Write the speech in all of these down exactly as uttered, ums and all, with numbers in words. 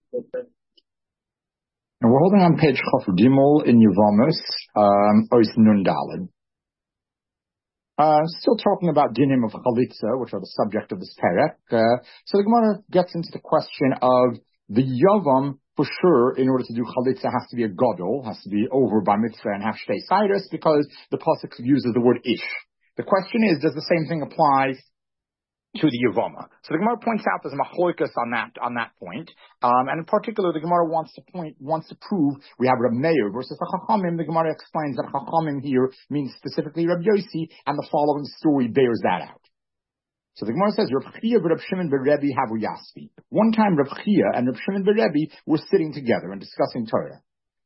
Now we're holding on page Chaf Gimel in Yevamos, um, Ois Nun Daled. Uh, still talking about dinim of chalitza, which are the subject of this perek. Uh, so the Gemara gets into the question of the Yavam, for sure, in order to do chalitza, has to be a gadol, has to be over by mitzvah and have shtei sidus, because the pasuk uses the word ish. The question is, does the same thing apply to the Yavama? So the Gemara points out there's a machloikas on that on that point, um, and in particular the Gemara wants to point wants to prove we have Reb Meir versus the Chachamim. The Gemara explains that Chachamim here means specifically Reb Yossi, and the following story bears that out. So the Gemara says Reb Chia and Reb Shimon ben Rebbe havu yasvi. One time Reb Chia and Reb Shimon ben Rebbe were sitting together and discussing Torah.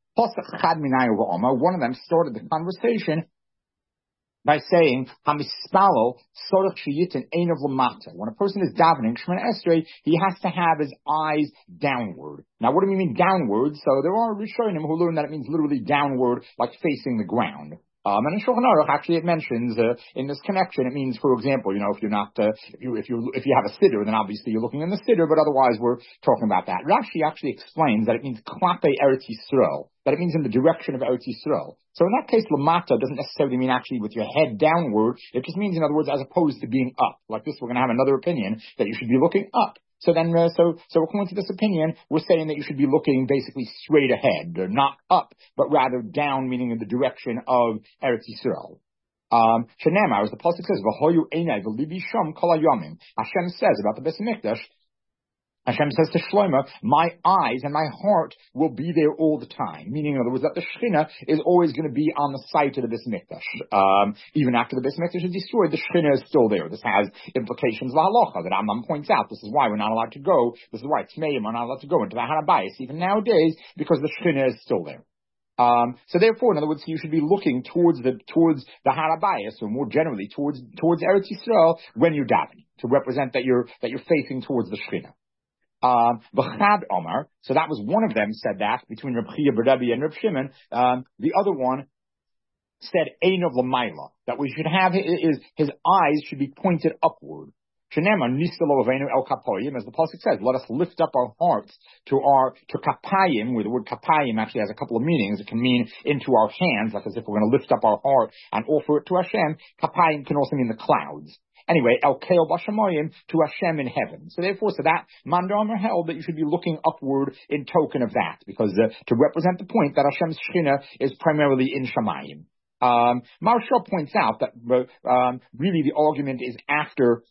One of them started the conversation by saying, Hamispalo, Sorach Shiyitin Ein of Lamata. When a person is davening, Shemana Esrei, he has to have his eyes downward. Now, what do we mean downward? So there are Rishonim who learn that it means literally downward, like facing the ground. Um, and in Shulchan Aruch, actually, it mentions uh, in this connection, it means, for example, you know, if you're not, uh, if you if you if you have a siddur, then obviously you're looking in the siddur, but otherwise we're talking about that. Rashi actually explains that it means klape Eretz Yisrael, that it means in the direction of Eretz Yisrael. So in that case, lamata doesn't necessarily mean actually with your head downward. It just means, in other words, as opposed to being up. Like this, we're going to have another opinion that you should be looking up. So then, uh, so, so according to this opinion, we're saying that you should be looking basically straight ahead, or not up, but rather down, meaning in the direction of Eretz Yisrael. Um, Shenema, as the pasuk says, "V'hoyu einai v'libi sham kol hayamim." Hashem says about the Beis Mikdash, Hashem says to Shlomo, my eyes and my heart will be there all the time. Meaning, in other words, that the Shekhinah is always going to be on the site of the Beis Mikdash. Um, even after the Beis Mikdash is destroyed, the Shekhinah is still there. This has implications of halacha that Rambam points out. This is why we're not allowed to go. This is why Tmeim are not allowed to go into the Har Habayis even nowadays, because the Shekhinah is still there. Um, so therefore, in other words, you should be looking towards the towards the Har Habayis, or more generally towards towards Eretz Yisrael when you're davening, to represent that you're that you're facing towards the Shekhinah. Um, B'chad Omar, so that was one of them said that, between Reb Chia ben Rebbe and Reb Shimon. Um, the other one said Ein of Lamaila, that we should have his, his eyes should be pointed upward. Shenema Nistalo Avenu El Kapoyim, as the pasuk says, let us lift up our hearts to our, to Kapayim, where the word Kapayim actually has a couple of meanings. It can mean into our hands, like as if we're going to lift up our heart and offer it to Hashem. Kapayim can also mean the clouds. Anyway, El Keil Bashamoyim, to Hashem in heaven. So therefore, so that Mandamer held that you should be looking upward in token of that, because uh, to represent the point that Hashem's Shekhinah is primarily in Shamayim. Um, Maharsha points out that uh, um, really the argument is after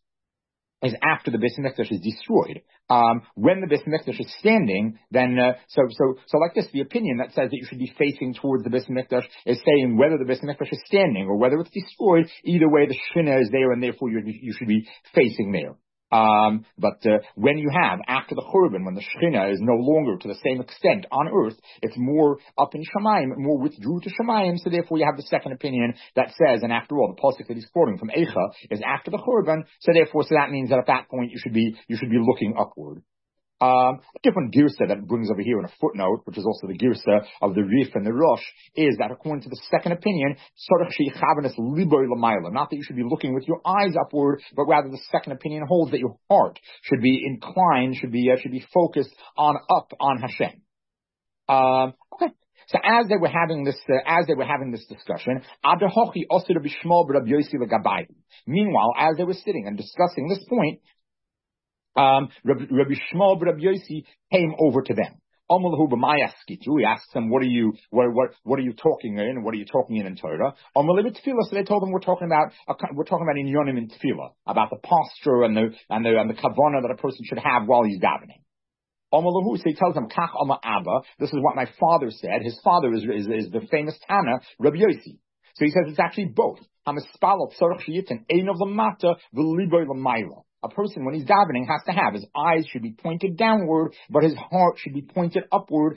is after the Beis Mikdash is destroyed. Um, when the Beis Mikdash is standing, then uh, so so so like this, the opinion that says that you should be facing towards the Beis Mikdash is saying whether the Beis Mikdash is standing or whether it's destroyed. Either way, the Shekhinah is there, and therefore you you should be facing there. Um, but uh, when you have, after the Churban, when the Shekhinah is no longer to the same extent on earth, it's more up in Shamayim, more withdrew to Shamayim, so therefore you have the second opinion that says, and after all, the pasuk that he's quoting from Eicha is after the Churban, so therefore, so that means that at that point you should be, you should be looking upward. Um, a different girsa that it brings over here in a footnote, which is also the girsa of the Rif and the Rosh, is that according to the second opinion, not that you should be looking with your eyes upward, but rather the second opinion holds that your heart should be inclined, should be uh, should be focused on up on Hashem. Um, okay. So as they were having this, uh, as they were having this discussion, meanwhile, as they were sitting and discussing this point, Um, Rabbi, Rabbi Shmuel, Rabbi Yossi came over to them. He asked them, "What are you, what, what, what are you talking in? What are you talking in in Torah?" So they told him, "We're talking about, we're talking about inyonim in tefillah, about the posture and the and the and the kavanah that a person should have while he's davening." So he tells them, "Kach Oma Abba." This is what my father said. His father is is, is the famous Tana, Rabbi Yossi. So he says it's actually both. A person, when he's davening, has to have his eyes should be pointed downward, but his heart should be pointed upward.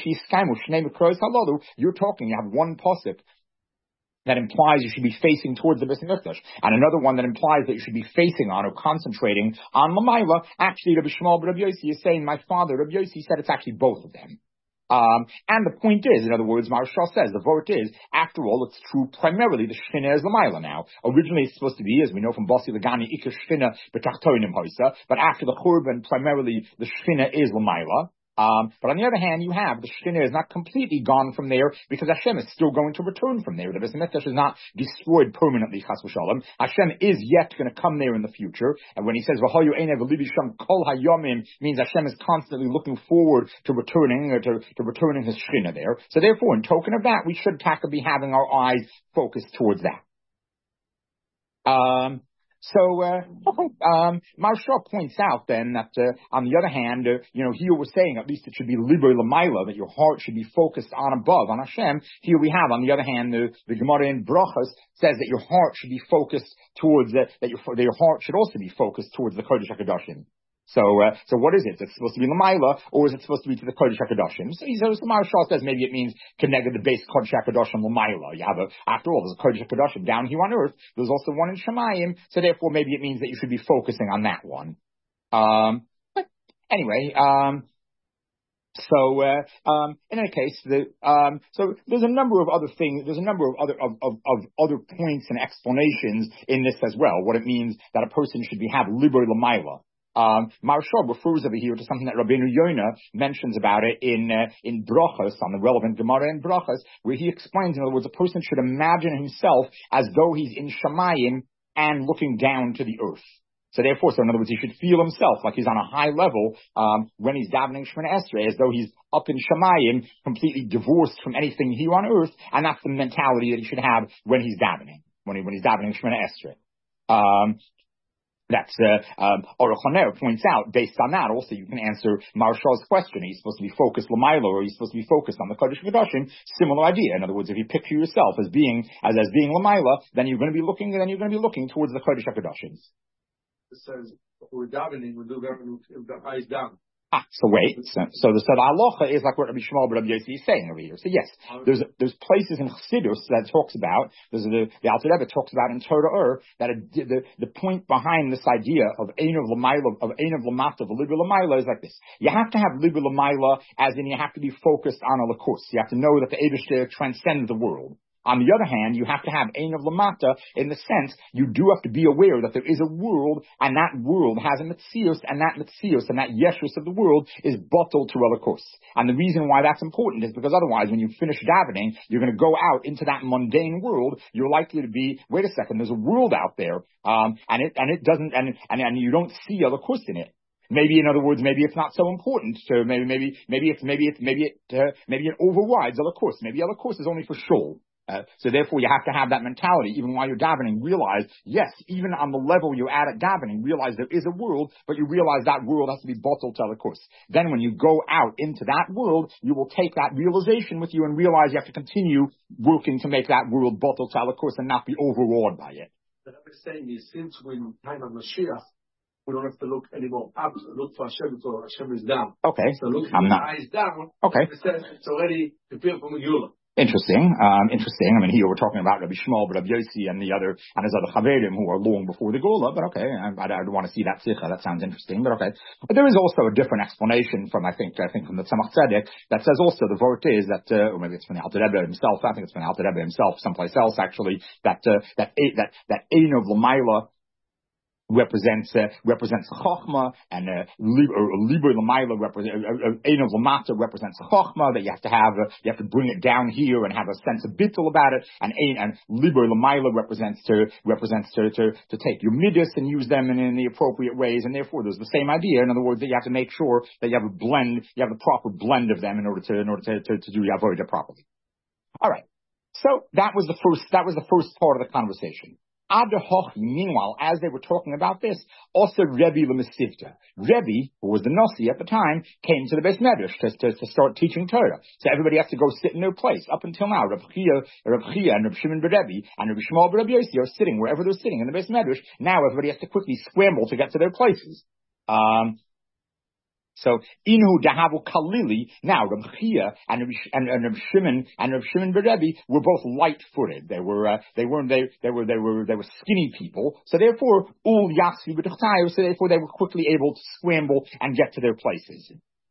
You're talking, you have one pasuk that implies you should be facing towards the Beis Mikdash, and another one that implies that you should be facing on or concentrating on Lamayla. Actually, Rabbi Shmuel Rabbi Yossi is saying, my father, Rabbi Yossi, said it's actually both of them. Um, and the point is, in other words, Maharshal says, the vote is, after all, it's true primarily the Shekhinah is Lamayla now. Originally it's supposed to be, as we know from Basi Lagani, Ikar Shekhinah B'tachtoinim Hoisa, but after the Churban, primarily the Shekhinah is Lamayla. Um, but on the other hand, you have the Shekhinah is not completely gone from there because Hashem is still going to return from there. The Beis Hamikdash is not destroyed permanently, Chas v'Shalom. Hashem is yet going to come there in the future. And when he says V'hayu Einev V'libi Sham Kol Hayomim, means Hashem is constantly looking forward to returning or to, to returning his Shekhinah there. So therefore, in token of that, we should taka be having our eyes focused towards that. Um. So, uh, um, Maharsha points out then that, uh, on the other hand, uh, you know, here we're saying at least it should be liber l'mayla, that your heart should be focused on above, on Hashem. Here we have, on the other hand, the, the Gemara in Brachos says that your heart should be focused towards, uh, that your, that your heart should also be focused towards the Kodesh HaKadoshim. So, uh, so what is it? Is it supposed to be L'mayla, or is it supposed to be to the Kodesh HaKadoshim? So, so the Maharsha says maybe it means connected the base Kodesh HaKadoshim L'mayla. You have a, after all, there's a Kodesh HaKadoshim down here on earth. There's also one in Shemayim. So therefore, maybe it means that you should be focusing on that one. Um, but anyway, um, so, uh, um, in any case, the, um, so there's a number of other things, there's a number of other, of, of, of other points and explanations in this as well. What it means that a person should be, have liber L'mayla. Um, Maharsha refers over here to something that Rabbeinu Yonah mentions about it in uh, in Brachos, on the relevant Gemara in Brachos, where he explains, in other words, a person should imagine himself as though he's in Shemayim and looking down to the earth. So therefore, so in other words, he should feel himself like he's on a high level um, when he's davening Shemona Esrei, as though he's up in Shemayim, completely divorced from anything here on earth, and that's the mentality that he should have when he's davening, when he when he's davening Shemona Esrei. Um, That's, uh, um, Aruch HaNer points out, based on that, also you can answer Maharsha's question. Are you supposed to be focused L'mayla, or are you supposed to be focused on the Kodesh HaKadoshim? Similar idea. In other words, if you picture yourself as being, as, as being L'mayla, then you're going to be looking, then you're going to be looking towards the Kodesh HaKadoshim. It says, we're davening, we do that with the eyes down. Ah, so wait, so, so the, so the halacha is like what Rabbi Shmuel but Rabbi Yossi is saying over here. So yes, there's, there's places in Chassidus that talks about, there's the, the Alter Rebbe talks about in Torah Ur, that a, the, the point behind this idea of Ein of L'mayla, of Ein of L'mata, of Liber L'mayla is like this. You have to have Liber L'mayla, as in you have to be focused on a Lakus. You have to know that the Eibishter transcends the world. On the other hand, you have to have Ein of Lamata in the sense you do have to be aware that there is a world, and that world has a Metzios, and that Metzios and that Yeshus of the world is bottled to Elikos. And the reason why that's important is because otherwise, when you finish davening, you're going to go out into that mundane world. You're likely to be, wait a second, there's a world out there, um, and it and it doesn't, and and, and you don't see Elikos in it. Maybe, in other words, maybe it's not so important. So maybe, maybe, maybe it's, maybe it's, maybe it, uh, maybe it overrides Elikos. Maybe Elikos is only for show. Uh, so therefore, you have to have that mentality, even while you're davening. Realize, yes, even on the level you're at at davening, realize there is a world, but you realize that world has to be bottled to the course. Then when you go out into that world, you will take that realization with you and realize you have to continue working to make that world bottled to the course and not be overawed by it. What I'm saying is, since we're in time of Mashiach, we don't have to look anymore up, look for Hashem, so Hashem is down. Okay. So look I'm not. eyes down. Okay. It's already prepared for Megillah. Interesting, um, interesting. I mean, here we're talking about Rabbi Shmuel, but Rabbi Yossi and the other, and his other Chaverim who are long before the Gula, but okay, I, I, I want to see that Sikha, that sounds interesting, but okay. But there is also a different explanation from, I think, I think from the Tzemach Tzedek, that says also the vort is that, uh, or maybe it's from the Alter Rebbe himself, I think it's from the Alter Rebbe himself, someplace else actually, that, uh, that, that, that Ein of L'mayla represents uh, represents Chochma, and uh, Liber L'mayla represents Ein of Lamata represents Chochma, that you have to have uh, you have to bring it down here and have a sense of bittul about it, and Ein and Liber L'mayla represents to represents to, to to take your midas and use them in, in the appropriate ways, and therefore there's the same idea. In other words, that you have to make sure that you have a blend, you have the proper blend of them in order to in order to to, to do your avodah properly. All right, so that was the first that was the first part of the conversation. Meanwhile, as they were talking about this, also Rebbe L'Mesivta. Rebbe, who was the Nasi at the time, came to the Beis Medrash to, to, to start teaching Torah. So everybody has to go sit in their place. Up until now, Rav Chia, Rav Chia and Rav Shimon ber Rebbe and Rav Shmuel ber Rabbi Yossi are sitting wherever they're sitting in the Beis Medrash. Now everybody has to quickly scramble to get to their places. Um, So Inu Dahavu Kalili. Now Rav Chia and and, and Rav Shimon and Rav Shimon ber Rebbe were both light-footed. They were uh, they weren't they they were they were they were skinny people. So therefore, Ul Yasvi b'Tachtayu. So therefore, they were quickly able to scramble and get to their places.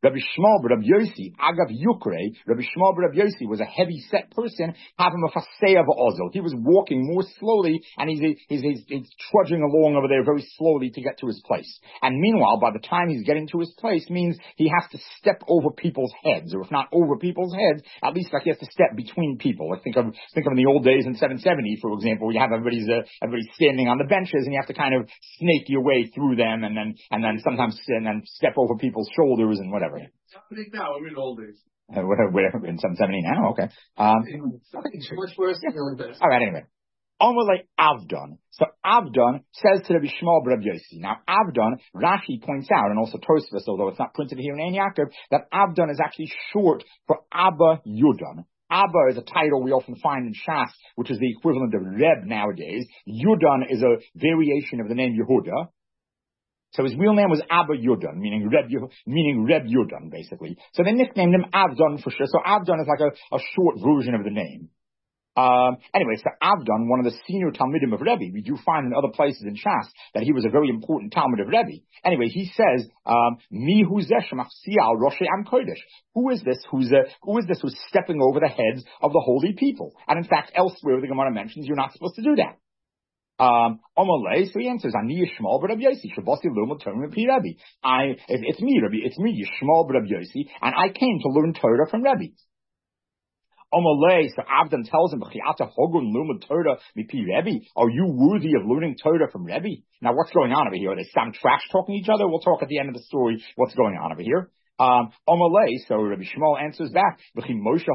Rabbi Shmuel but Rabbi Yossi, Agav Yukre, Rabbi Shmuel but Rabbi Yossi was a heavy-set person, having a fasei of ozil. He was walking more slowly, and he's, he's, he's, he's trudging along over there very slowly to get to his place. And meanwhile, by the time he's getting to his place, means he has to step over people's heads, or if not over people's heads, at least like he has to step between people. Like think of, think of in the old days in seven seventy, for example, where you have everybody's, uh, everybody standing on the benches, and you have to kind of snake your way through them, and then, and then sometimes, and then step over people's shoulders and whatever. It's happening now. I'm in old days. Uh, where, where, in seven seventy now? Okay. Um, It's much worse than the best. all right, anyway. Amalei Avdon. So Avdon says to Rabbi Shmuel Rabbi Yossi. Now Avdon, Rashi points out, and also Tosfos, although it's not printed here in Ein Yaakov, that Avdon is actually short for Abba Yudon. Abba is a title we often find in Shas, which is the equivalent of Reb nowadays. Yudon is a variation of the name Yehuda. So his real name was Abba Yudon, meaning Reb, meaning Reb Yudon, basically. So they nicknamed him Avdon for sure. So Avdon is like a, a short version of the name. Um, anyway, so Avdon, one of the senior Talmidim of Rebbe, we do find in other places in Shas that he was a very important Talmud of Rebbe. Anyway, he says, um, Mi hu zeh shemachsial roshei am kodesh. Who is this who's, uh, who is this who's stepping over the heads of the holy people? And in fact, elsewhere the Gemara mentions you're not supposed to do that. Um, Omalei, so he answers, Ani Yishmael but Rabbi Yossi, Shabasi Lumot Torah Pi Rebbe. I, it, it's me, Rabbi, it's me, Yishmael but Rabbi Yossi, and I came to learn Torah from Rebbe. Omalei, so Avdon tells him, B'chiata Hogun Lumot Torah Mipi Rebbe. Are you worthy of learning Torah from Rebbe? Now what's going on over here? Are they some trash talking each other? We'll talk at the end of the story what's going on over here. Um, Omalei, so Rabbi Shmuel answers back, by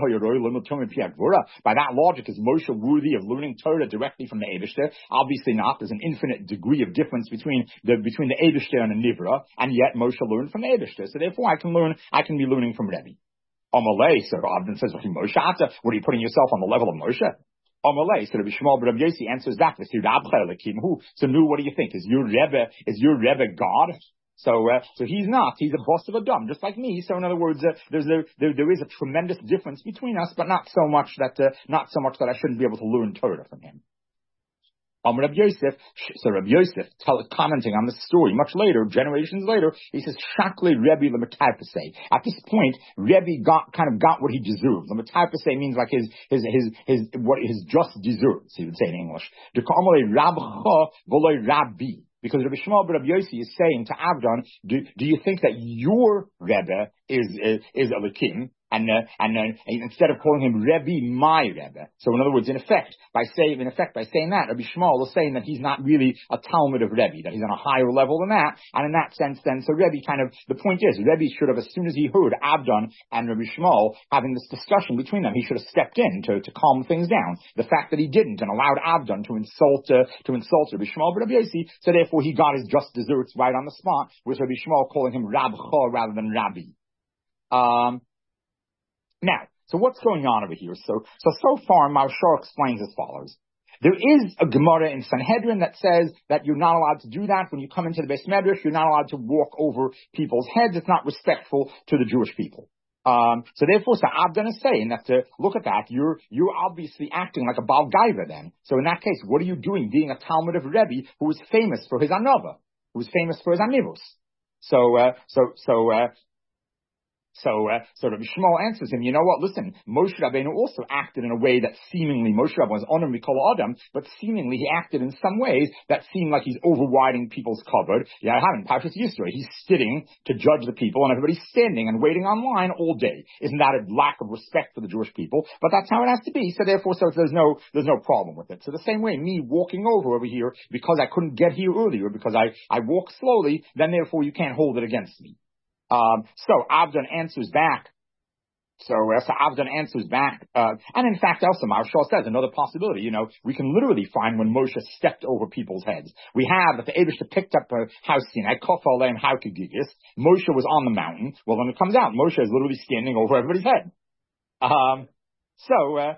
that logic, is Moshe worthy of learning Torah directly from the Eibishter? Obviously not. There's an infinite degree of difference between the, between the Eibishter and the Nivra, and yet Moshe learned from the Eibishter. So therefore I can learn, I can be learning from Rebbe. Omalei, so Avdon says, Moshe, what are you putting yourself on the level of Moshe? Omalei, so Rabbi Shmuel Rabbi Yossi answers back, so nu, what do you think? Is your Rebbe, is your Rebbe God? So, uh, so he's not. He's a boss of a dumb, just like me. So, in other words, uh, there's a, there, there is a tremendous difference between us, but not so much that, uh, not so much that I shouldn't be able to learn Torah from him. Um, Rabbi Yosef, so Rabbi Yosef, tell, commenting on this story much later, generations later, he says, Shakle Rebbe L'Mataypasei. At this point, Rebbe got, kind of got what he deserved. L'Mataypasei means like his, his, his, his, what his just deserves, he would say in English. D'Ka'amalei Rabcha V'loi Rabbi. Because Rabbi Shmuel but Rabbi Yossi is saying to Avdon, do, do you think that your Rebbe is, is, is Elikim? And, uh, and, uh, instead of calling him Rebbe, my Rebbe. So in other words, in effect, by saying, in effect, by saying that, Rabbi Shmuel is saying that he's not really a Talmud of Rebbe, that he's on a higher level than that. And in that sense, then, so Rebbe kind of, the point is, Rebbe should have, as soon as he heard Avdon and Rabbi Shmuel having this discussion between them, he should have stepped in to, to calm things down. The fact that he didn't and allowed Avdon to insult, uh, to insult Rabbi Shmuel but Rabbi Yossi, so therefore he got his just desserts right on the spot, with Rabbi Shmuel calling him Rabcha rather than Rabbi. Um, Now, so what's going on over here? So, so, so far, Marshal explains as follows. There is a Gemara in Sanhedrin that says that you're not allowed to do that. When you come into the Beis Medrash, you're not allowed to walk over people's heads. It's not respectful to the Jewish people. Um, so therefore, so Avdon is saying that to look at that, you're, you're obviously acting like a Baal Gaiva then. So in that case, what are you doing being a Talmud of Rebbe who is famous for his Anava, who is famous for his Anivos? So, uh, so, so, uh, So, uh, so Rabbi Shmuel answers him, you know what, listen, Moshe Rabbeinu also acted in a way that seemingly, Moshe Rabbeinu was Onam Mikol Adam, but seemingly he acted in some ways that seem like he's overriding people's covered. Yeah, I haven't, Parshas Yisro, he's sitting to judge the people and everybody's standing and waiting online all day. Isn't that a lack of respect for the Jewish people? But that's how it has to be, so therefore, so there's no, there's no problem with it. So the same way, me walking over over here because I couldn't get here earlier, because I, I walk slowly, then therefore you can't hold it against me. Um, so Avdon answers back. So, uh, so Avdon answers back. Uh, and in fact, also Marshal says another possibility. You know, we can literally find when Moshe stepped over people's heads. We have that the Eibishter picked up a house scene. I kofa aleim haukegigis. Moshe was on the mountain. Well, when it comes out, Moshe is literally standing over everybody's head. Um, so, uh,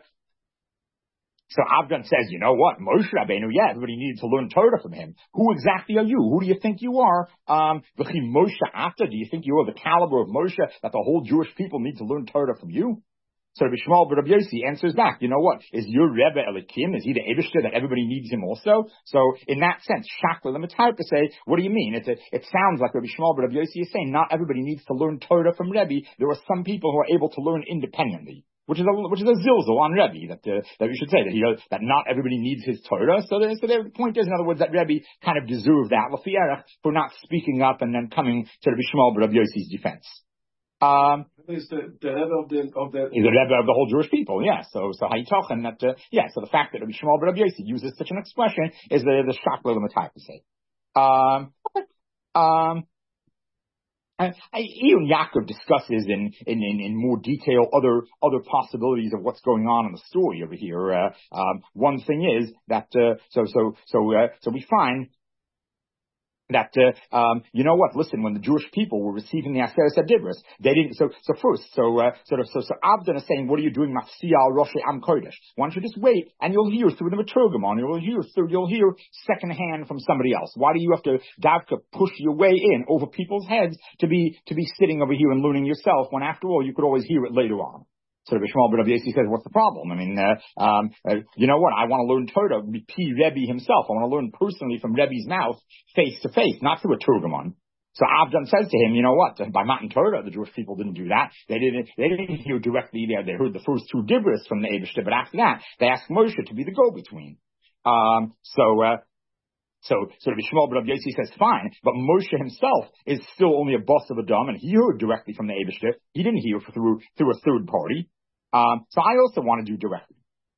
So Avdon says, you know what, Moshe Rabbeinu, yeah, everybody needed to learn Torah from him. Who exactly are you? Who do you think you are? Um, Moshe after, do you think you are the caliber of Moshe that the whole Jewish people need to learn Torah from you? So Rabbi Shmuel but Rabbi Yossi answers back, you know what? Is your Rebbe Elikim? Is he the Eibishter that everybody needs him also? So in that sense, Shakla Lemitar to say, what do you mean? It's a, it sounds like Rabbi Shmuel but Rabbi Yossi is saying not everybody needs to learn Torah from Rebbe. There are some people who are able to learn independently. Which is a which is a zilzal on Rebbe that uh, that we should say that he that not everybody needs his Torah. So the, so the point is, in other words, that Rebbe kind of deserved that l'fiyarach for not speaking up and then coming to Rabbi Shmuel but Rabbi Yossi's defense. Um, is the, the Rebbe of the of the is the Rebbe of the whole Jewish people? Yeah. So so hayitochen that uh, yeah. So the fact that Rabbi Shmuel but Rabbi Yossi uses such an expression is the the shakla l'matayv to say. Um, um. And Iyun Yaakov discusses in, in, in, in more detail other other possibilities of what's going on in the story over here. Uh, um, one thing is that uh, so so so uh, so we find that uh, um, you know what? Listen, when the Jewish people were receiving the Aseret Adibros, they didn't. So so first, so uh, sort of so so Abdon is saying, "What are you doing, Mafsiya Rosh Am Kodesh? Why don't you just wait and you'll hear through the Meturgamon, you'll hear through, you'll hear secondhand from somebody else. Why do you have to davka push your way in over people's heads to be to be sitting over here and learning yourself when after all you could always hear it later on?" So Rabbi Shmuel but Rabbi Yossi says, what's the problem? I mean, uh, um, uh, you know what? I want to learn Torah, P. Rebbe himself. I want to learn personally from Rebbe's mouth, face to face, not through a Turgamon. So Avdan says to him, you know what? By Matan Torah, the Jewish people didn't do that. They didn't, they didn't hear directly there. They heard the first two dibros from the Eibishter, but after that, they asked Moshe to be the go-between. Um, so, uh, So, so Rabbi Shmuel but Rabbi Yossi says, fine, but Moshe himself is still only a boss of a dam, and he heard directly from the Eibishter. He didn't hear through, through a third party. Um, so I also want to do directly.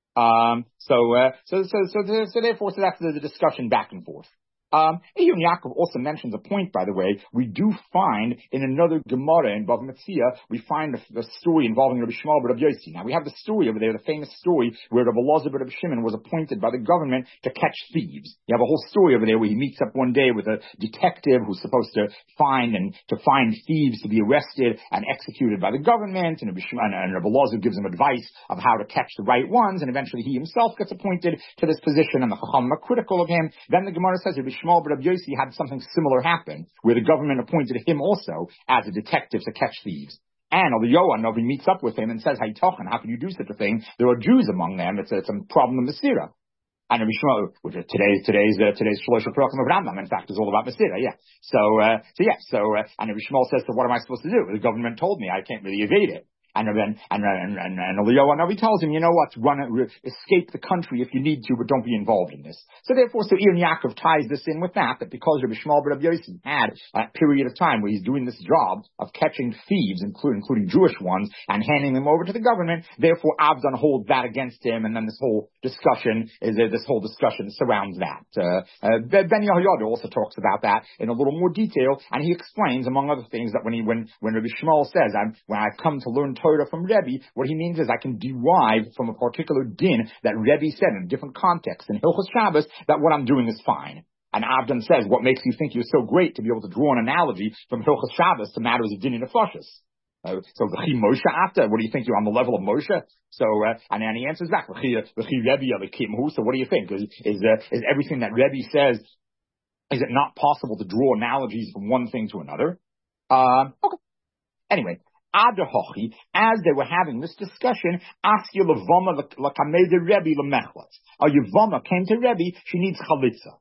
Um, so, uh, so, so, so, so, so therefore, so that's the, the discussion back and forth. Um, Iyun Yaakov also mentions a point, by the way. We do find in another Gemara in Bava Metzia, we find the, the story involving Rabbi Shmuel but Rabbi Yossi. Now we have the story over there, the famous story where Rabbi Elazar but Rabbi Shimon was appointed by the government to catch thieves. You have a whole story over there where he meets up one day with a detective who's supposed to find and to find thieves to be arrested and executed by the government. And Rabbi Shimon and Rabbi Elazar gives him advice of how to catch the right ones. And eventually he himself gets appointed to this position, and the Chacham are critical of him. Then the Gemara says Rabbi Shmuel but Rabbi Yossi had something similar happen, where the government appointed him also as a detective to catch thieves. And although Yohan meets up with him and says, "Hey, Tochen, how can you do such a thing? There are Jews among them. It's a, it's a problem in Masira." And Rabbi Shmuel, which is today's today's uh, today's Shlosh Prakim of Rambam, in fact, is all about Masira. Yeah. So uh, so yeah. So uh, and Rabbi Shmuel says, "So what am I supposed to do? The government told me I can't really evade it." And then, and, and, and, and Eliyahu Hanavi tells him, you know what, run, re, escape the country if you need to, but don't be involved in this. So therefore, so Iyun Yaakov ties this in with that, that because Rabbi Shmuel but Rabbi Yossi had a period of time where he's doing this job of catching thieves, including, including Jewish ones, and handing them over to the government, therefore Avdan holds that against him, and then this whole discussion is uh, this whole discussion surrounds that. Uh, uh, Ben Yehoyada also talks about that in a little more detail, and he explains, among other things, that when he, when, when Rabbi Shmuel says, I'm, when I've come to learn Torah from Rebbe, what he means is I can derive from a particular din that Rebbe said in a different context in Hilchos Shabbos that what I'm doing is fine. And Avdan says, what makes you think you're so great to be able to draw an analogy from Hilchos Shabbos to matters of din and nefashos? Uh, so v'chi Moshe after, what do you think, you're on the level of Moshe? So uh, and then he answers back, v'chi Rebbe Elikim. So what do you think? Is is, uh, is everything that Rebbe says, is it not possible to draw analogies from one thing to another? Um, okay. Anyway. Adahochi, as they were having this discussion, Asya Levama Lakameda Rebbe Lemechlatz. A Yevama came to Rebbe, she needs chalitza.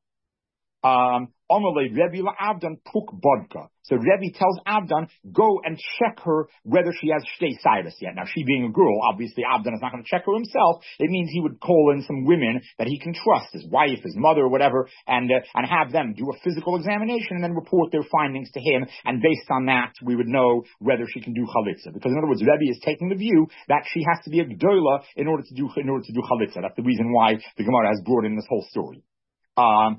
Um, Omerle Rebbe LaAvdan Puk Bodka. So Rebbe tells Avdan, go and check her whether she has shtei sidus yet. Now, she being a girl, obviously Avdan is not going to check her himself. It means he would call in some women that he can trust, his wife, his mother, or whatever, and uh, and have them do a physical examination and then report their findings to him. And based on that, we would know whether she can do chalitza. Because in other words, Rebbe is taking the view that she has to be a gdola in order to do in order to do chalitza. That's the reason why the Gemara has brought in this whole story. Um,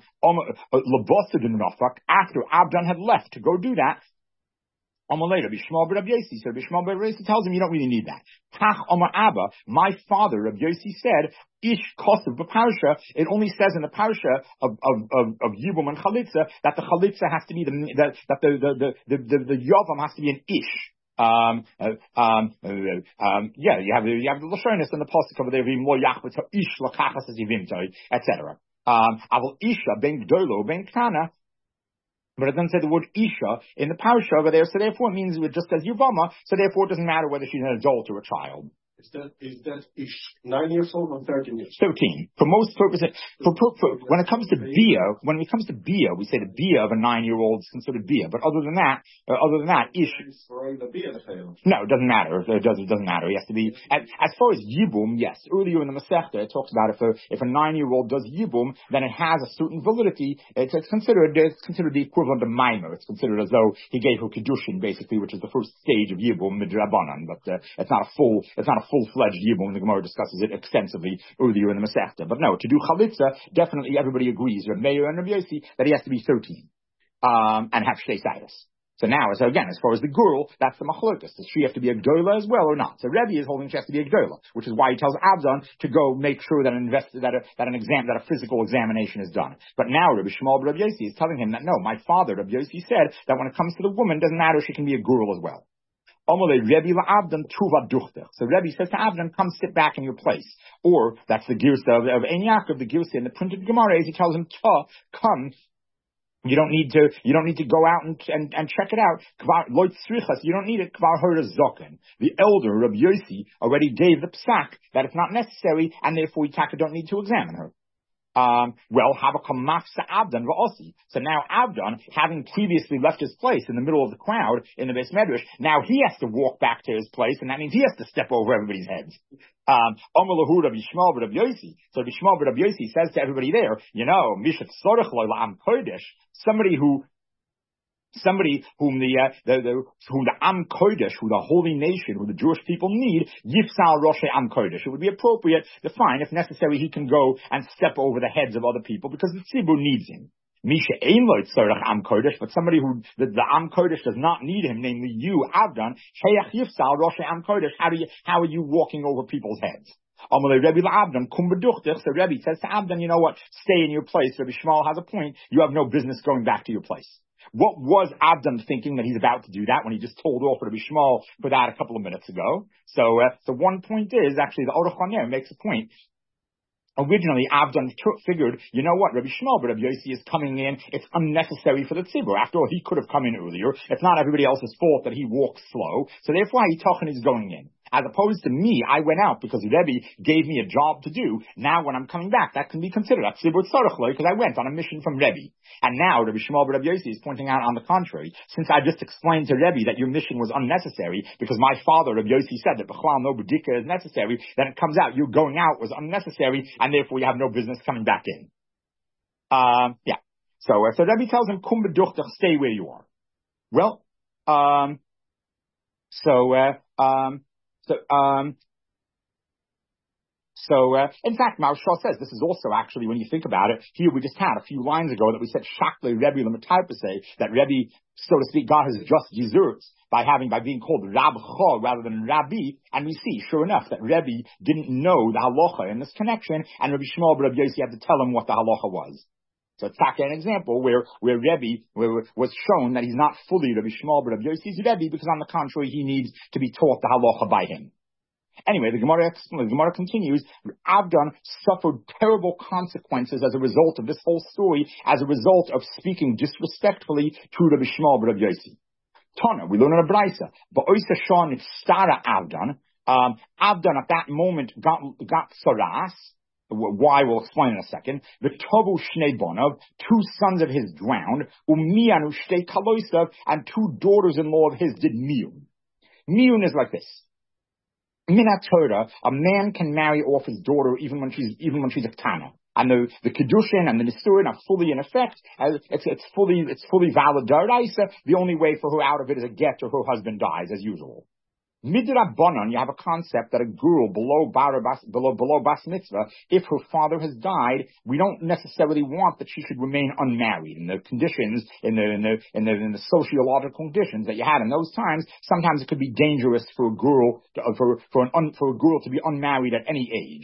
after Avdan had left to go do that, later, Bishmal Rabbi Yossi, so Bishmal Rabbi Yossi tells him, you don't really need that. Kach Omar Abba, my father, Rabbi Yossi said, Ish Kosev b'Parsha, it only says in the Parsha of, of, of, of Yibum and Chalitza, that the Chalitza has to be the, that, that the, the, the, the, the, the Yovam has to be an Ish. Um, uh, um, uh, um, yeah, you have, you have the Lashonis and the Pasuk over there, Vim Lo Yachbet Ish Lakachas as Yivimtoi, et cetera. Um, Aval Isha ben Gdolo ben Kana, but it doesn't say the word Isha in the parasha over there, so therefore it means it just as Yuvama, so therefore it doesn't matter whether she's an adult or a child. Is that, is that ish nine years old or thirteen years old? thirteen. For most purposes, for, for, for, when it comes to Bia, when it comes to Bia, we say the Bia of a nine-year-old is considered Bia. But other than that, uh, other than that, ish. No, it doesn't matter. It, does, it doesn't matter. He has to be, as, as far as Yibum, yes. Earlier in the Masechta, it talks about if a, if a nine-year-old does Yibum, then it has a certain validity. It's, it's considered, it's considered the equivalent of Maimer. It's considered as though he gave her Kedushin, basically, which is the first stage of Yibum, Midrabanan. But, uh, it's not a full, it's not a full-fledged Yibum. The Gemara discusses it extensively earlier in the Masechta. But no, to do Chalitza, definitely everybody agrees, Reb Meir and Reb Yossi, that he has to be thirteen, um, and have Shtei Sayros. So now, so again, as far as the girl, that's the Machlokas. Does she have to be a Gdola as well or not? So Rebbe is holding she has to be a Gdola, which is why he tells Abdon to go make sure that an invest, that a, that an exam, that a physical examination is done. But now Rebbe Shmuel Rebbe Yossi is telling him that no, my father, Rebbe Yossi, said that when it comes to the woman, it doesn't matter, she can be a girl as well. So Rebbe says to Abdon, come sit back in your place. Or, that's the Girsa of, of Ein Yaakov, the Girsa in the printed Gemara, he tells him, come. You don't need to, you don't need to go out and, and, and check it out. You don't need it. The elder, Rabbi Yossi, already gave the psak that it's not necessary, and therefore we don't need to examine her. Um, well, Havakam Mafsa Abdon Va'osi. So now Abdon, having previously left his place in the middle of the crowd in the Beis Medrash, now he has to walk back to his place, and that means he has to step over everybody's heads. Um, Omalahu Rabbi Shmuel Rabbi Yossi. So Rabbi Shmuel Rabbi Yossi says to everybody there, you know, Mishat Sorech Lo La'am Kodesh, somebody who Somebody whom the, uh, the, the, whom the Am Kodesh, who the holy nation, who the Jewish people need, Yifsal Rosh Am Kodesh. It would be appropriate to find, if necessary, he can go and step over the heads of other people because the Tzibur needs him. Misha Ein Lo Tzorech Am Kodesh, but somebody who, the, the Am Kodesh does not need him, namely you, Avdan, Sheyach Yifsal Rosh Am Kodesh. How do you, how are you walking over people's heads? Amalei Rebbe Abdan kum beduchtich. So Rebbe says to Abdan, you know what? Stay in your place. Rabbi Shmuel has a point. You have no business going back to your place. What was Abdan thinking that he's about to do that when he just told off Rabbi Shmuel for that a couple of minutes ago? So, uh, so one point is actually the Orach Haner makes a point. Originally, Abdan t- figured, you know what, Rabbi Shmuel, but Rabbi Yossi is coming in. It's unnecessary for the tzibur. After all, he could have come in earlier. It's not everybody else's fault that he walks slow. So therefore, Yitachan is going in. As opposed to me, I went out because Rebbe gave me a job to do. Now when I'm coming back, that can be considered a tzibur tzarech because I went on a mission from Rebbe. And now Rabbi Shmuel Rabbi Yossi is pointing out on the contrary, since I just explained to Rebbe that your mission was unnecessary because my father Rabbi Yossi said that B'chlal no b'dika is necessary, then it comes out your going out was unnecessary and therefore you have no business coming back in. Um, yeah. So, uh, so Rebbe tells him, kum b'duchtach, stay where you are. Well, um, so, uh, um, So, um, so, uh, in fact, Maharshal says this is also actually, when you think about it, here we just had a few lines ago that we said, Shakle Rebbe L'Mataypase, that Rebbe, so to speak, got his just desserts by having, by being called Rab Cho rather than Rabbi, and we see, sure enough, that Rebbe didn't know the halacha in this connection, and Rabbi Shmuel Rabbi Yossi had to tell him what the halacha was. So it's an example where, where Rebbe where, was shown that he's not fully Rabbi Shmuel, but Rabbi Yossi's Rebbe, because on the contrary, he needs to be taught the halacha by him. Anyway, the Gemara, the Gemara continues, Abdan suffered terrible consequences as a result of this whole story, as a result of speaking disrespectfully to Rabbi Shmuel, but Rabbi Yossi. Tana, we learn in a Braisa, but Oisa Shon Stara Abdan, um, Abdan at that moment got, got saras. Why we'll explain in a second. The Tobu Shnei Bonov, two sons of his drowned, Umianu Shtei Kaloisav, and two daughters-in-law of his did miyun. Miyun is like this. Minat Torah, a man can marry off his daughter even when she's even when she's a ktana. And the, the Kedushin and the Nisurin are fully in effect. It's, it's fully it's fully valid daraisa. The only way for her out of it is a get or her husband dies as usual. Midrabanan, you have a concept that a girl below bar bas, below below bas mitzvah, if her father has died, we don't necessarily want that she should remain unmarried. In the conditions, in the in the in the, in the sociological conditions that you had in those times, sometimes it could be dangerous for a girl to, for for an un, for a girl to be unmarried at any age.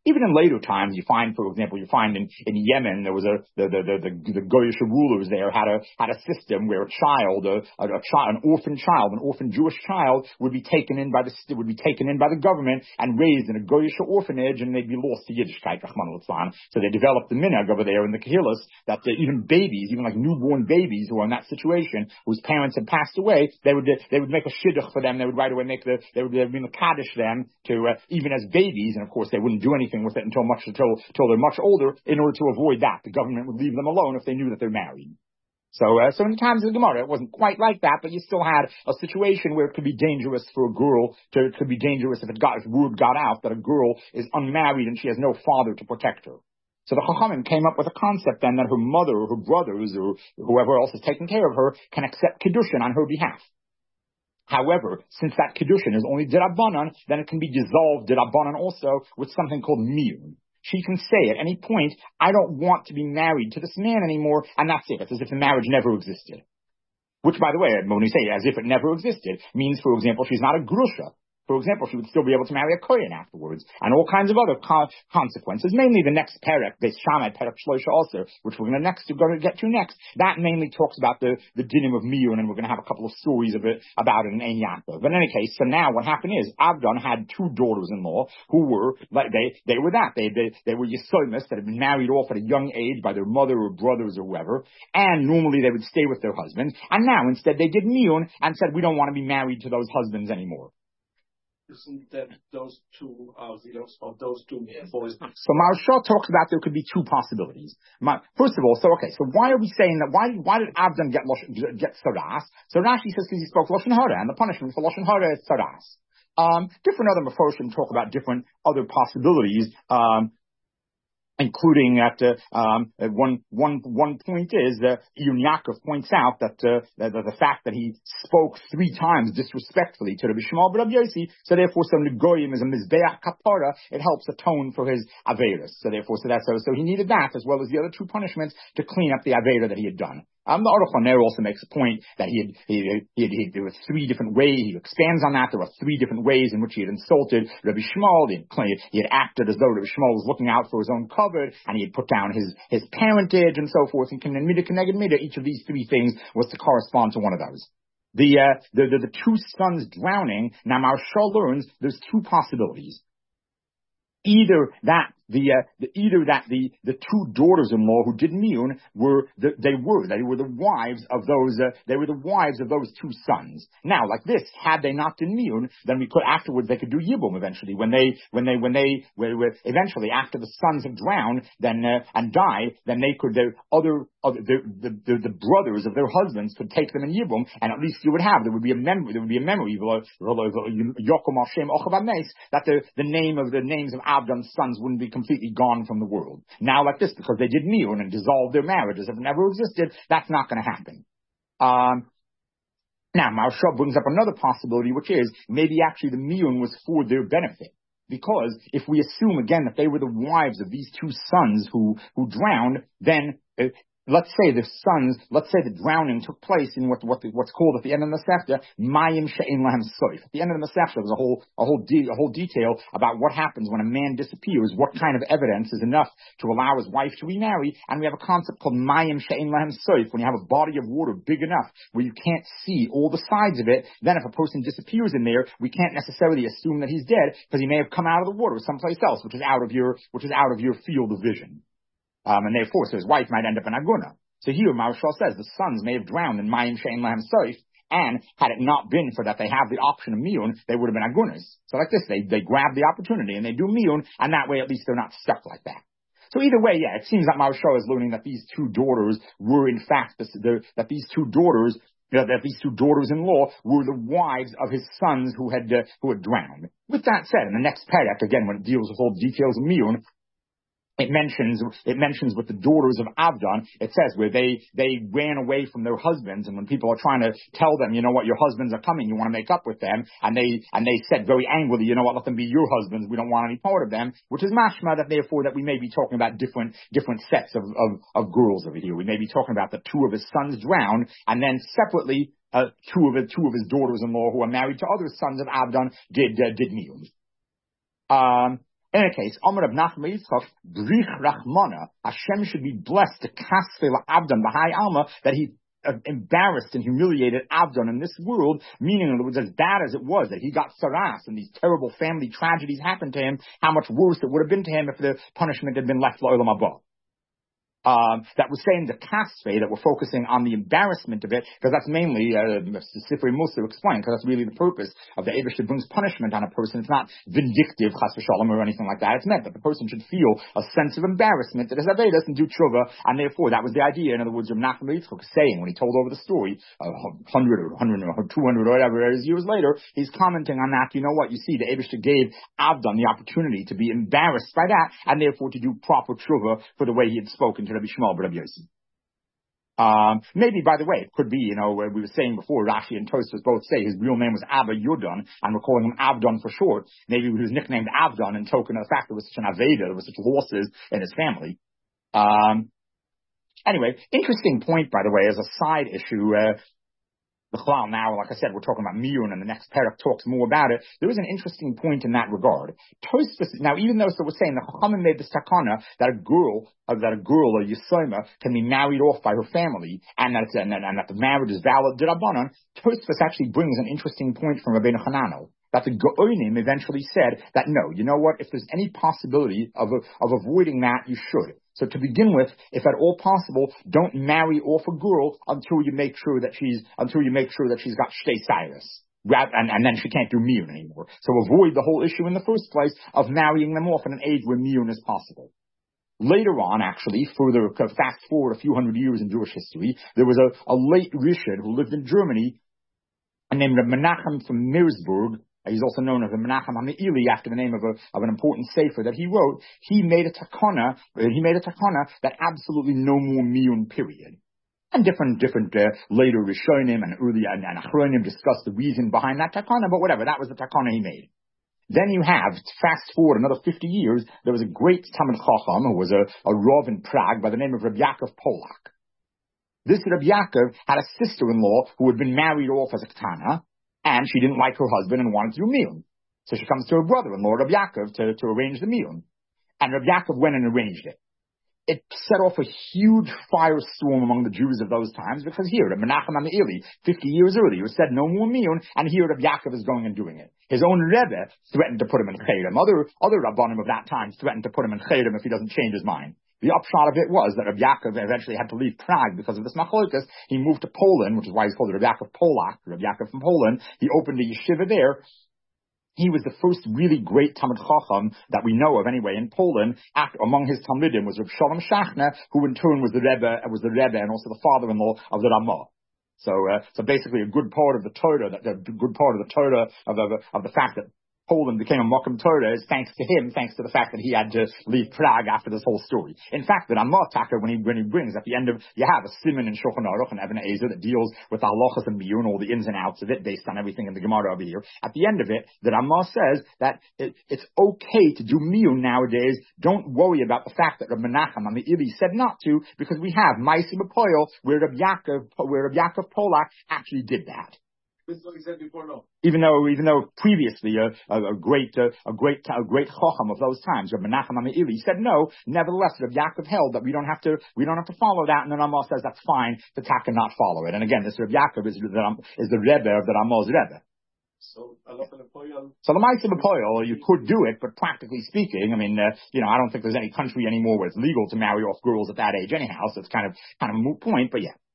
Even in later times, you find, for example, you find in, in Yemen, there was a, the, the, the, the, the Goyish rulers there had a, had a system where a child, a, a, a child, an orphan child, an orphan Jewish child would be taken in by the, would be taken in by the government and raised in a Goyish orphanage, and they'd be lost to Yiddishkeit, Rahman al-Islam. So they developed the minhag over there in the Kahillas that uh, even babies, even like newborn babies who are in that situation, whose parents had passed away, they would, uh, they would make a shidduch for them. They would right away make the, they would, they would be Kaddish them to, uh, even as babies, and of course they wouldn't do anything with it until much, until, until they're much older, in order to avoid that. The government would leave them alone if they knew that they're married. So, uh, so in the times of the Gemara, it wasn't quite like that, but you still had a situation where it could be dangerous for a girl to, it could be dangerous if it got, if word got out that a girl is unmarried and she has no father to protect her. So the Chachamim came up with a concept then that her mother or her brothers or whoever else is taking care of her can accept Kiddushin on her behalf. However, since that Kiddushin is only D'Rabbanan, then it can be dissolved D'Rabbanan also with something called Miyun. She can say at any point, I don't want to be married to this man anymore, and that's it. It's as if the marriage never existed. Which, by the way, when we say as if it never existed, means, for example, she's not a grusha. For example, she would still be able to marry a kohen afterwards, and all kinds of other co- consequences. Mainly the next perek, Beis Shammai, perek Shloisha also, which we're going to next going to get to next. That mainly talks about the the dinim of miyun, and we're going to have a couple of stories of it about it in Ein Yaakov. But in any case, so now what happened is Avdon had two daughters-in-law who were like they they were that they they they were yisomis that had been married off at a young age by their mother or brothers or whoever, and normally they would stay with their husbands. And now instead they did miyun and said we don't want to be married to those husbands anymore. Isn't that those two of those of those two boys? So Maharshal talks about there could be two possibilities. My, first of all, so okay, so why are we saying that? Why why did Avdon get get saras? So Rashi says because he spoke lashon hara, and the punishment for lashon hara is saras. Um, different other Mefarshim talk about different other possibilities. Um, Including at uh, um, one one one point is that uh, Iyun Yaakov points out that, uh, that, that the fact that he spoke three times disrespectfully to Rabbi Shmuel but Rabbi Yossi, so therefore some Negoyim is a mizbeach kapara, it helps atone for his averos. So therefore, so that's so, so he needed that as well as the other two punishments to clean up the avera that he had done. Um, the Aruch LaNer also makes a point that he had, he, he, had, he, there were three different ways, he expands on that, there were three different ways in which he had insulted Rabbi Shmuel, he had, he had acted as though Rabbi Shmuel was looking out for his own covet, and he had put down his, his parentage and so forth, and Mida Keneged Mida, each of these three things was to correspond to one of those. The, uh, the, the, the two sons drowning, now Maharshal learns there's two possibilities. Either that the, uh, the either that the the two daughters-in-law who did miyun were the, they were they were the wives of those uh, they were the wives of those two sons. Now, like this, had they not done miyun, then we could afterwards they could do yibum eventually when they when they when they were, were eventually after the sons have drowned then uh, and died, then they could their other other the, the the the brothers of their husbands could take them in yibum, and at least you would have there would be a memory there would be a memory that the the name of the names of Avdon's sons wouldn't be completely gone from the world. Now like this, because they did miyun and dissolved their marriages, if it never existed, that's not going to happen. Um, now, Maharshal brings up another possibility, which is maybe actually the miyun was for their benefit. Because if we assume again that they were the wives of these two sons who, who drowned, then uh, let's say the sons, let's say the drowning took place in what, what what's called at the end of the Masechta, Mayim She'en Lahem Soif. At the end of the Masechta, there's a whole a whole de- a whole detail about what happens when a man disappears, what kind of evidence is enough to allow his wife to remarry, and we have a concept called Mayim She'en Lahem Soif. When you have a body of water big enough where you can't see all the sides of it, then if a person disappears in there, we can't necessarily assume that he's dead because he may have come out of the water someplace else, which is out of your which is out of your field of vision. Um, and therefore, so his wife might end up in Aguna. So here, Maharshal says the sons may have drowned in Mayim She'en Lahem Soif, and had it not been for that they have the option of miyun, they would have been Agunas. So like this, they, they grab the opportunity and they do miyun, and that way at least they're not stuck like that. So either way, yeah, it seems that Maharshal is learning that these two daughters were in fact, the, the, that these two daughters, you know, that these two daughters-in-law were the wives of his sons who had, uh, who had drowned. With that said, in the next parak, again, when it deals with all the details of miyun, It mentions, it mentions with the daughters of Avdon, it says where they, they ran away from their husbands, and when people are trying to tell them, you know what, your husbands are coming, you want to make up with them, and they, and they said very angrily, you know what, let them be your husbands, we don't want any part of them, which is mashma that therefore that we may be talking about different, different sets of, of, of girls over here. We may be talking about the two of his sons drowned, and then separately, uh, two of his, two of his daughters-in-law who are married to other sons of Avdon did, uh, did miyun. Um, In any case, Amar Rab Nachman Yitzchak, Brich Rachmana, Hashem should be blessed to kasfe la'avdan b'hai alma, that he uh, embarrassed and humiliated Avdon in this world, meaning in other words, as bad as it was, that he got saras and these terrible family tragedies happened to him, how much worse it would have been to him if the punishment had been left l'olam haba. Um, that was saying the kasfe, that we're focusing on the embarrassment of it, because that's mainly, uh, Sifrei Musa explained, because that's really the purpose of the Eibush that brings punishment on a person. It's not vindictive, chas v'shalom, or anything like that. It's meant that the person should feel a sense of embarrassment that is avedus and do tshuva, and therefore that was the idea. In other words, Rav Nachman Yitzchak saying, when he told over the story, a hundred or hundred or two hundred or whatever it is years later, he's commenting on that. You know what? You see, the Eibush gave Avdon the opportunity to be embarrassed by that, and therefore to do proper tshuva for the way he had spoken to Rabbi Shmuel, Rabbi Yossi. Um, maybe, by the way, it could be, you know, we were saying before, Rashi and Tosfos both say his real name was Abba Yudon, and we're calling him Avdon for short. Maybe he was nicknamed Avdon in token of the fact there was such an Aveda, there was such losses in his family. Um, anyway, interesting point, by the way, as a side issue, uh, now, like I said, we're talking about Miyun, and the next parak talks more about it. There is an interesting point in that regard. Tosfos, now, even though so we're saying the Chachamim made this takana that a girl, uh, that a girl, a Yisoma, can be married off by her family, and that, and, and that the marriage is valid d'Rabbanan, Tosfos actually brings an interesting point from Rabbeinu Hananel, that the Go'onim eventually said that no, you know what, if there's any possibility of, of avoiding that, you should. So to begin with, if at all possible, don't marry off a girl until you make sure that she's, until you make sure that she's got shtei cyrus. And, and then she can't do miyun anymore. So avoid the whole issue in the first place of marrying them off in an age where miyun is possible. Later on, actually, further, fast forward a few hundred years in Jewish history, there was a, a late Rishon who lived in Germany, named Menachem from Meersburg. He's also known as the Menachem HaMe'ili, after the name of a of an important sefer that he wrote. He made a takana. He made a takana that absolutely no more miyun, period. And different different uh, later Rishonim and early and, and Achronim discussed the reason behind that takana, but whatever, that was the takana he made. Then you have, fast forward another fifty years, there was a great Talmid Chacham who was a, a Rav in Prague by the name of Rabbi Yaakov Polak. This Rabbi Yaakov had a sister-in-law who had been married off as a ketana, and she didn't like her husband and wanted to do miyun. So she comes to her brother-in-law, Rabbi Yaakov, to, to arrange the miyun. And Rabbi Yaakov went and arranged it. It set off a huge firestorm among the Jews of those times, because here, Rabbi Menachem HaMe'ili, fifty years earlier, said no more miyun, and here Rabbi Yaakov is going and doing it. His own Rebbe threatened to put him in chayrim. Other, other Rabbanim of that time threatened to put him in chayrim if he doesn't change his mind. The upshot of it was that Rabbi Yaakov eventually had to leave Prague because of this machlokas. He moved to Poland, which is why he's called Rabbi Yaakov Polak, Rabbi Yaakov from Poland. He opened a yeshiva there. He was the first really great Talmid Chacham that we know of anyway in Poland. After, among his Talmidim was Reb Shalom Shachna, who in turn was the Rebbe, was the Rebbe and also the father-in-law of the Ramah. So, uh, so basically a good part of the Torah, that the good part of the Torah of the, of the fact that Poland became a Mokum Torah is thanks to him, thanks to the fact that he had to leave Prague after this whole story. In fact, the Ramah Taka, when he, when he brings, at the end of, you have a Siman in Shulchan Aruch and Even Ezer that deals with the halachas and miyun, all the ins and outs of it, based on everything in the Gemara over here. At the end of it, the Ramah says that it, it's okay to do miyun nowadays. Don't worry about the fact that Rabbi Menachem HaMe'ili said not to, because we have Ma'aseh B'Poel, where Rabbi Yaakov, where Rabbi Yaakov Polak actually did that. This is what he said before, no. Even though, even though previously a, a, a great, a, a great, a great chacham of those times, Rabbi Menachem HaMe'ili, said no. Nevertheless, Rabbi Yaakov held that we don't have to, we don't have to follow that, and the Ramah says that's fine to taka not follow it. And again, this Rabbi Yaakov is the is the Rebbe of the Ramah's Rebbe. So, so the Ma'aseh B'Poel, you could do it, but practically speaking, I mean, uh, you know, I don't think there's any country anymore where it's legal to marry off girls at that age anyhow. So it's kind of, kind of a moot point, but yeah.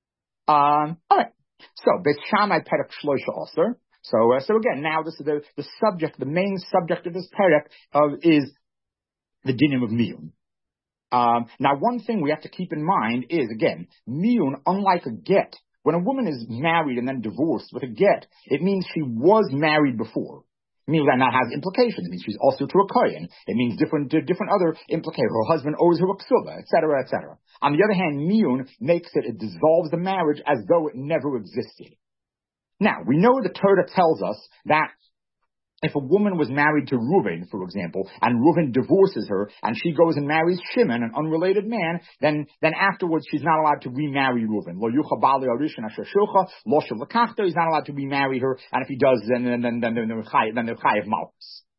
Um, all right. So, Beis Shammai Perek Shloisha Osir. So, uh, so again, now this is the, the subject, the main subject of this Perek of is the dinim of miyun. Um, now, one thing we have to keep in mind is, again, miyun, unlike a get, when a woman is married and then divorced with a get, it means she was married before. It means that has implications. It means she's also to a kohen. It means different, different other implications. Her husband owes her a ksuba, et cetera, et cetera. On the other hand, miyun makes it, it dissolves the marriage as though it never existed. Now, we know the Torah tells us that if a woman was married to Reuven, for example, and Reuven divorces her, and she goes and marries Shimon, an unrelated man, then, then afterwards she's not allowed to remarry Reuven. Lo yucha bali arishin asher shilcha, lo shel lekachta, he's not allowed to remarry her, and if he does, then, then, then, then, then they're chayiv malchus.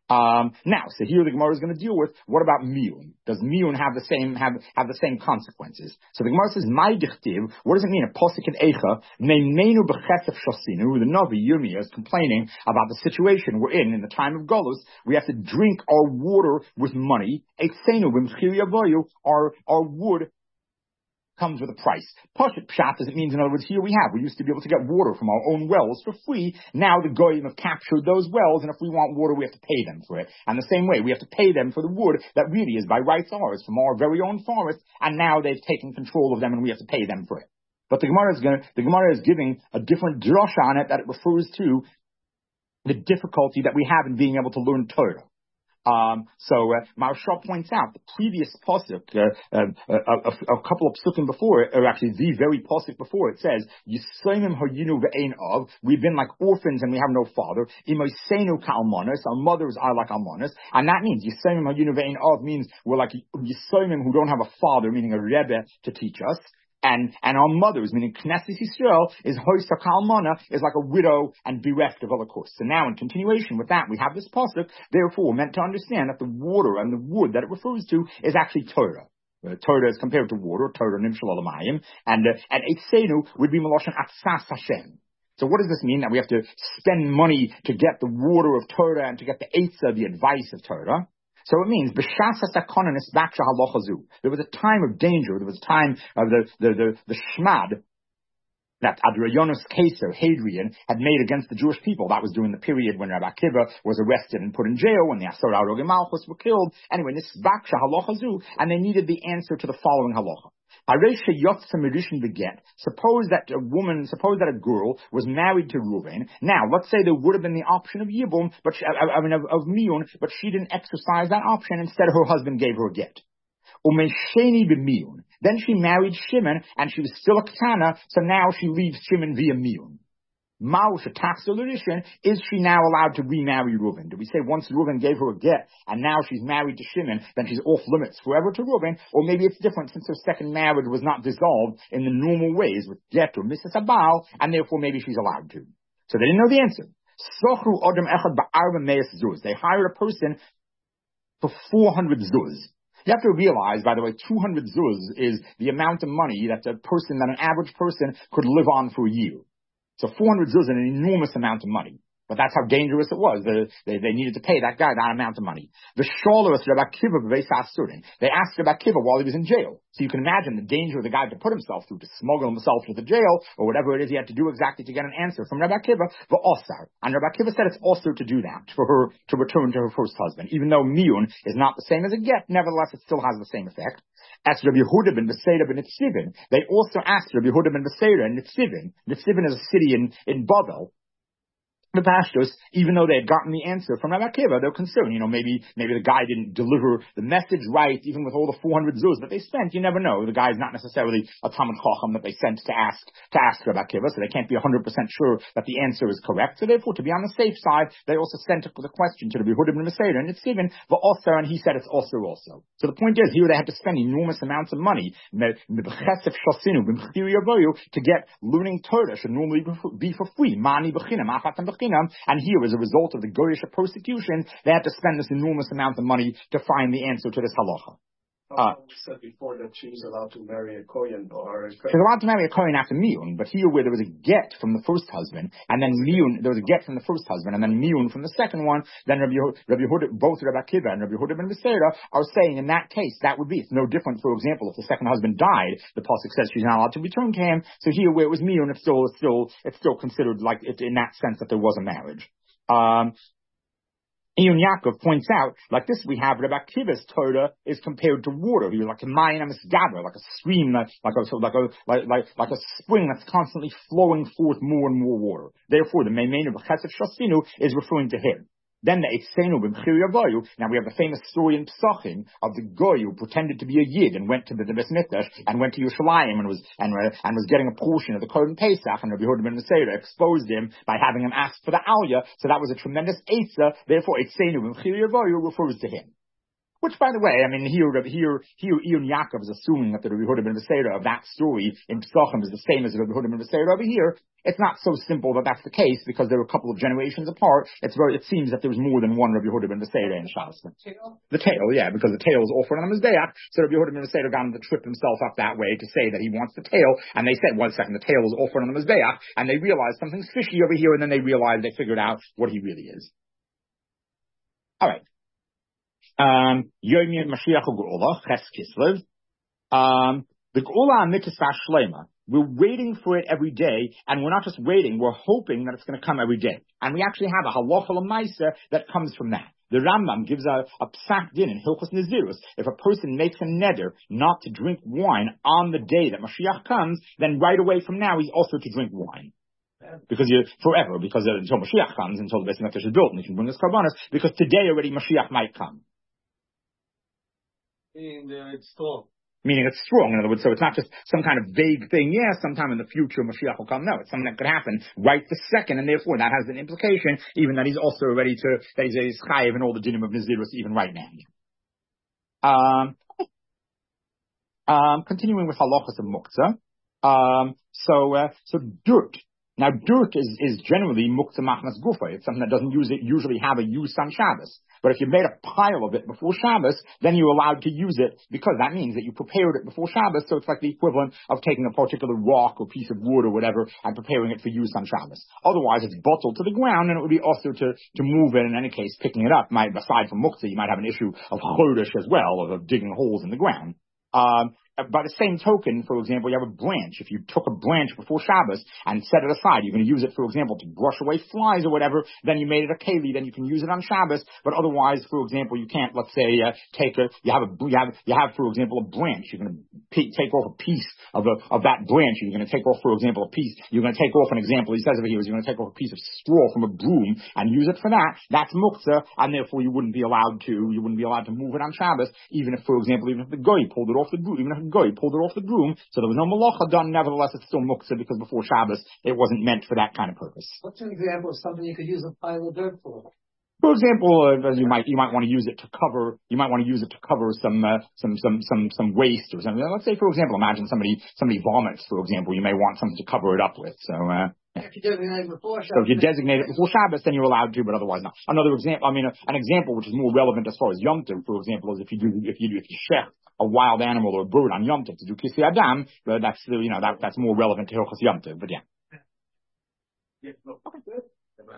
Um, now, so here the Gemara is going to deal with, what about miyun? Does miyun have the same, have, have the same consequences? So the Gemara says, my dichtiv, what does it mean? A posik in Eicha, neimenu b'chesef shosinu, the Navi Yirmiyah is complaining about the situation we're in, in the time of Golus, we have to drink our water with money, eitzenu b'mchir yavoyu, our, our wood comes with a price. Pashut pshat, as it means, in other words, here we have, we used to be able to get water from our own wells for free. Now the goyim have captured those wells, and if we want water, we have to pay them for it. And the same way, we have to pay them for the wood that really is by rights ours, from our very own forest, and now they've taken control of them, and we have to pay them for it. But the Gemara is going the Gemara is giving a different drasha on it, that it refers to the difficulty that we have in being able to learn Torah. Um, so, uh, Maharshal points out the previous pasuk, uh, uh, uh, a, a couple of psukim before it, or actually the very pasuk before it says, Yisraimim hayinu ve'ein av, we've been like orphans and we have no father, Imoseinu ka'almanos, our mothers are like almanos, and that means Yisraimim hayinu ve'ein av means we're like Yisraimim who don't have a father, meaning a rebbe to teach us. And, and our mothers, meaning Knesset Yisrael, is Hoysa Kalmana, is like a widow and bereft of other course. So now in continuation with that, we have this pasuk, therefore we're meant to understand that the water and the wood that it refers to is actually Torah. Uh, Torah is compared to water, Torah Nimshal Alamayim, and, uh, and Eitzenu would be Meloshan Atzas Hashem. So what does this mean? That we have to spend money to get the water of Torah and to get the Eitzah, the advice of Torah. So it means, there was a time of danger, there was a time of the, the, the, the shmad that Adrianus Caesar, Hadrian, had made against the Jewish people. That was during the period when Rabbi Akiva was arrested and put in jail, when the Asar Arogim Malchus were killed. Anyway, this baksha halacha zu, and they needed the answer to the following halacha. Suppose that a woman, suppose that a girl was married to Reuven. Now, let's say there would have been the option of Yibum, but she, I mean of, of Miyun, but she didn't exercise that option. Instead, her husband gave her a get. Then she married Shimon, and she was still a Ketana, so now she leaves Shimon via Miyun. Is she now allowed to remarry Reuven? Do we say once Reuven gave her a get and now she's married to Shimon, then she's off limits forever to Reuven? Or maybe it's different since her second marriage was not dissolved in the normal ways with get or Missus Abal, and therefore maybe she's allowed to. So they didn't know the answer. They hired a person for four hundred zuz. You have to realize, by the way, two hundred zuz is the amount of money that a person, that an average person could live on for a year. So four hundred zuz is an enormous amount of money. But that's how dangerous it was. They, they, they needed to pay that guy that amount of money. The Sholers Rabbi Akiva b'Beis HaSurim. They asked Rabbi Akiva while he was in jail. So you can imagine the danger of the guy to put himself through, to smuggle himself to the jail, or whatever it is he had to do exactly to get an answer from Rabbi Akiva, the Osar. And Rabbi Akiva said it's also to do that, for her to return to her first husband. Even though Miyun is not the same as a get, nevertheless it still has the same effect. As Rabbi Yehuda ben Beseira ben Nitzivin, they also asked Rabbi Yehuda ben Beseira in Nitzivin. Nitzivin is a city in, in Bavel. The pastors, even though they had gotten the answer from Rabbi Akiva, they're concerned. You know, maybe maybe the guy didn't deliver the message right, even with all the four hundred zuz that they spent. You never know. The guy's not necessarily a Talmud Chacham that they sent to ask to ask Rabbi Akiva, so they can't be one hundred percent sure that the answer is correct. So therefore, to be on the safe side, they also sent the question to Rabbi Yehuda ben Beseira, and it's even the Osir, and he said it's Osir also. So the point is, here they had to spend enormous amounts of money to get learning Torah should normally be for free. Mani b'chinam, achat b'chinam. And here, as a result of the Goyish persecution, they had to spend this enormous amount of money to find the answer to this halacha. Uh, you said before that she's allowed to marry a Kohen or a Kohen. She's allowed to marry a Kohen after Miyun, but here where there was a get from the first husband, and then Miyun, there was a get from the first husband, and then Miyun from the second one, then Rabbi Yehuda, both Rabbi Akiva and Rabbi Yehuda ben Beseira are saying in that case, that would be, it's no different, for example, if the second husband died, the pasuk says she's not allowed to return to him, so here where it was Miyun, it's still, it's still, it's still considered like, it, in that sense that there was a marriage. Um, Iyun Yaakov points out, like this we have Rabbi Akiva's Torah is compared to water. He was like a Mayan Amisgabra, like a stream, like, like a like a like, like like a spring that's constantly flowing forth more and more water. Therefore, the Meimeinu b'Chesed Shosinu is referring to him. Then the Eitzenu b'Mchir Yavoyu. Now we have the famous story in Pesachim of the Goy who pretended to be a Yid and went to the Beis Mikdash and went to Yerushalayim and was and, uh, and was getting a portion of the Korban Pesach, and Rabbi Yehuda ben Beseira exposed him by having him ask for the Aliyah. So that was a tremendous Eitzah. Therefore, Eitzenu b'Mchir Yavoyu refers to him. Which, by the way, I mean, here, here, here, Ion Yaakov is assuming that the Rabbi Yehuda ben Beseira of that story in Pesachim is the same as the Rabbi Yehuda ben Beseira over here. It's not so simple that that's the case because there were a couple of generations apart. It's very, it seems that there was more than one Rabbi Yehuda ben Beseira in Shabbos. The tail, yeah, because the tail is offered on the Mizbeach. So Rabbi Yehuda ben Beseira got him to trip himself up that way to say that he wants the tail. And they said, one second, the tail is offered on the Mizbeach. And they realized something's fishy over here. And then they realized they figured out what he really is. All right. Um, Yomi Mashiach Geula, Ches Kislev. Um, the Geula Mitzvah Shlema. We're waiting for it every day, and we're not just waiting, we're hoping that it's going to come every day. And we actually have a halacha l'maisa that comes from that. The Rambam gives a, a psak din in Hilchos Nazirus. If a person makes a neder not to drink wine on the day that Mashiach comes, then right away from now he's also to drink wine. Because you forever, because uh, until Mashiach comes, until the Beis Hamikdash is built, and he can bring his karbanos, because today already Mashiach might come. And uh, it's strong. Meaning it's strong, in other words, so it's not just some kind of vague thing, yeah, sometime in the future Mashiach will come. No, it's something that could happen right this second, and therefore that has an implication, even that he's also ready to, that he's, he's chayiv in all the dinim of Nazirus even right now. Um, um, continuing with halachas of muktzah. Um, so, uh, so dirt. Now, dirt is, is generally muktzah machmas gufa. It's something that doesn't use it, usually have a use on Shabbos. But if you made a pile of it before Shabbos, then you're allowed to use it because that means that you prepared it before Shabbos. So it's like the equivalent of taking a particular rock or piece of wood or whatever and preparing it for use on Shabbos. Otherwise, it's bottled to the ground and it would be also to, to move it. In any case, picking it up might, aside from muktzah, you might have an issue of chodesh as well, of, of digging holes in the ground. Um, by the same token, for example, you have a branch. If you took a branch before Shabbos and set it aside, you're going to use it, for example, to brush away flies or whatever, then you made it a keli, then you can use it on Shabbos. But otherwise, for example, you can't, let's say, uh, take a, you have a, you have, you have, for example, a branch. You're going to p- take off a piece of a, of that branch. You're going to take off, for example, a piece. You're going to take off an example. He says over here is you're going to take off a piece of straw from a broom and use it for that. That's muktzah, and therefore you wouldn't be allowed to, you wouldn't be allowed to move it on Shabbos, even if, for example, even if the goy pulled it off the broom, even if the goy pulled it off the broom, so there was no malacha done. Nevertheless, it's still muktzah because before Shabbos it wasn't meant for that kind of purpose. What's an example of something you could use a pile of dirt for? For example, uh, you might you might want to use it to cover you might want to use it to cover some uh, some some some some waste or something. Let's say, for example, imagine somebody somebody vomits. For example, you may want something to cover it up with. So. Uh, If you designate it before Shabbos. So if you designate it before Shabbos, then you're allowed to, but otherwise not. Another example, I mean, a, an example which is more relevant as far as Yom Tov, for example, is if you do, if you do, if you shech a wild animal or a bird on Yom Tov to do Kisei Adam, but that's, you know, that, that's more relevant to Hilchos Yom Tov, but yeah. Yeah. Okay.